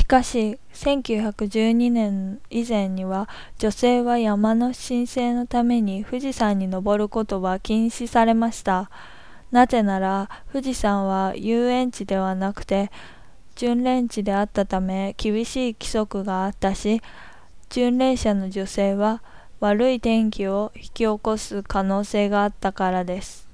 かし、1912年以前には、女性は山の神聖のために富士山に登ることは禁止されました。なぜなら、富士山は遊園地ではなくて、巡礼地であったため厳しい規則があったし、巡礼者の女性は悪い天気を引き起こす可能性があったからです。